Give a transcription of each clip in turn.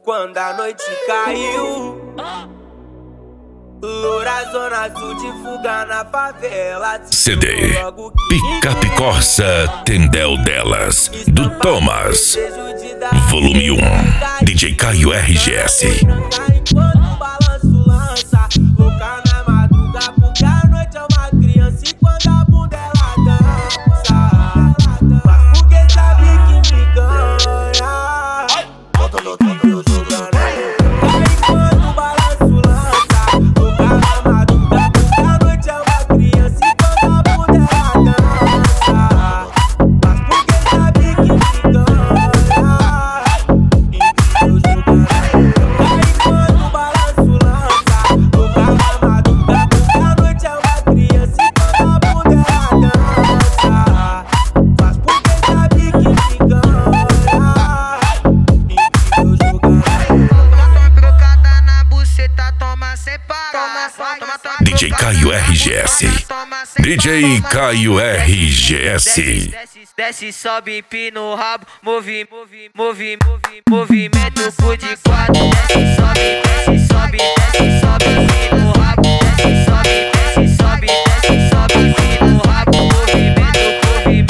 Quando a noite caiu, loura zona sul de fuga na favela. CD Picape Corsa Tendel Delas, do Thomas. Volume 1, DJ Caio RGS. Enquanto o balanço lança, louca na madruga, porque a noite é uma criança e quando a bunda ela dança, mas porque sabe que me ganha. Enquanto o balanço lança, louca na madruga, porque a noite é uma criança e quando a bunda ela dança, mas porque sabe que me ganha. DJ Caio RGS. DJ Caio RGS. Desce, sobe, empina o rabo, movimento cu de quatro. Desce, sobe, empina o rabo. Desce, sobe, empina o rabo. Movimento cu de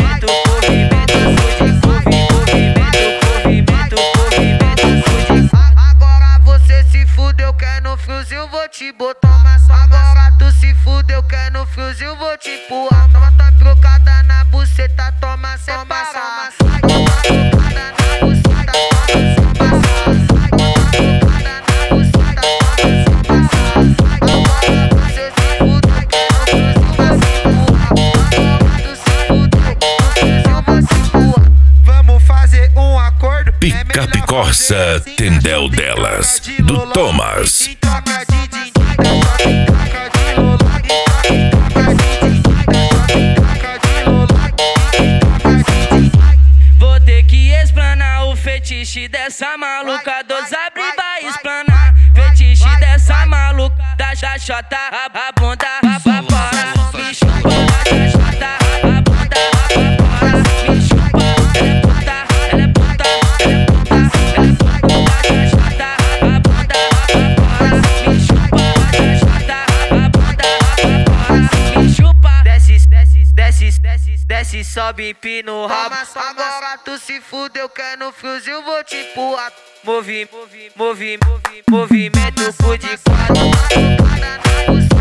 Agora você se fudeu, quer no friozinho, vou te botar uma só. Agora tu se fudeu, quer no friozinho, vou te empurrar. Toma tua trocada na buceta, toma separa. Vamos fazer um acordo. Picape Corsa Tendel Delas, do Thomas. Vou ter que explanar o fetiche dessa maluca. Dois abre e vai explanar. Fetiche dessa maluca. Da chachota, a bunda pra fora. Me chupa, da chachota, a bunda pra fora. Me chupa, ela é puta, ela é puta, ela é puta, ela é puta. Da chachota, a bunda pra fora. Me chupa, da chachota, a bunda pra fora. Me chupa, desce, sobe, empina o rabo. Agora tu se fudeu, quer no friozinho, vou te empurrar. Movimento cu de quatro.